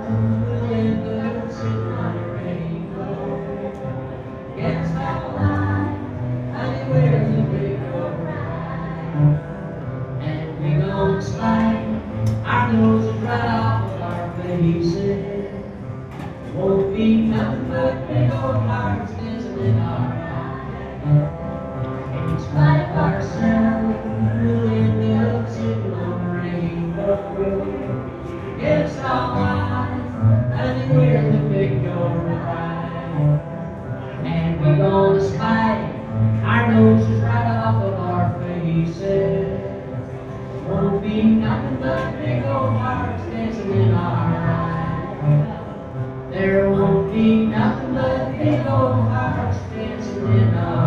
we'll end up sitting on a rainbow. Against our line, anywhere the big go right. And we gonna slide our noses right off of our faces. Won't be nothing but big old hearts dancing in our eyes. In spite of ourselves, we'll end up sitting on a rainbow. Against our odds, anywhere the big go right. And we gonna slide our noses right off of our faces. Won't be nothing but big old hearts dancing in our eyes. There won't be nothing but big old hearts dancing in our eyes.